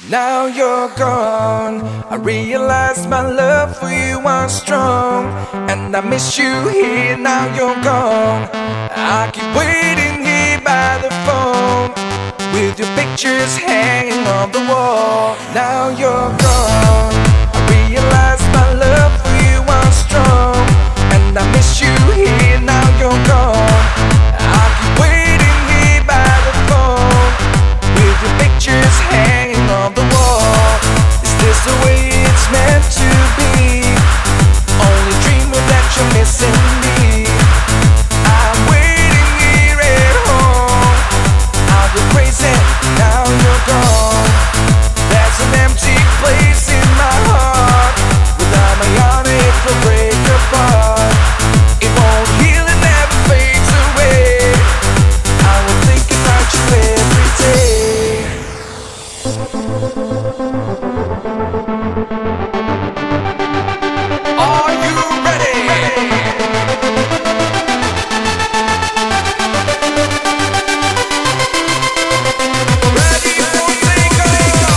Now you're gone. I realize my love for you was strong, and I miss you here. Now you're gone. I keep waiting here by the phone with your pictures hanging on the wall. Now you're gone. I realize my love for you was strong, and I miss you here. Now you're gone. I keep waiting here by the phone with your pictures hanging on the wall. Is this the way it's meant to be? Only dreaming that you're missing me. I'm waiting here at home. I'll go crazy now you're gone. There's an empty place in my heart. Without my on it will break apart. It won't heal, it never fades away. I will think about you every day. Are you ready? Ready for takeoff?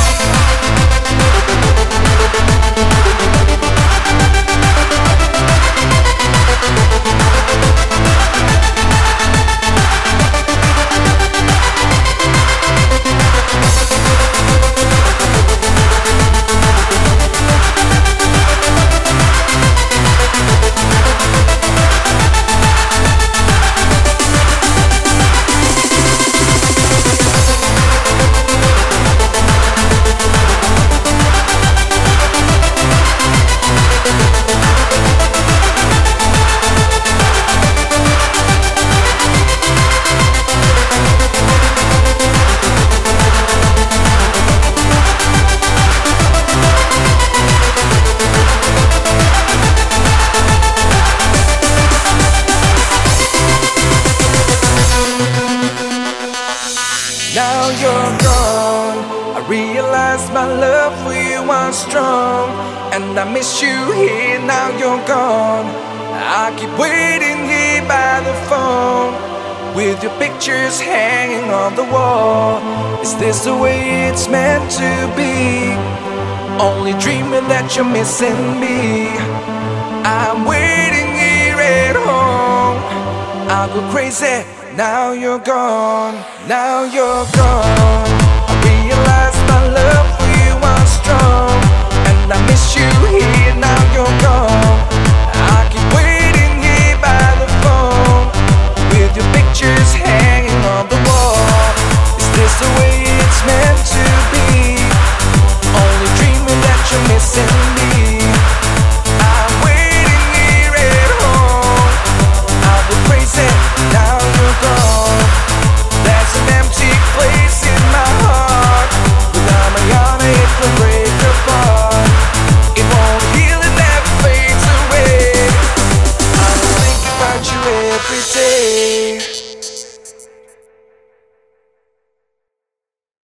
Now you're gone. I realize my love for you was strong, and I miss you here. Now you're gone. I keep waiting here by the phone with your pictures hanging on the wall. Is this the way it's meant to be? Only dreaming that you're missing me. I'm waiting here at home. I'll go crazy. Now you're gone. Now you're gone. I realize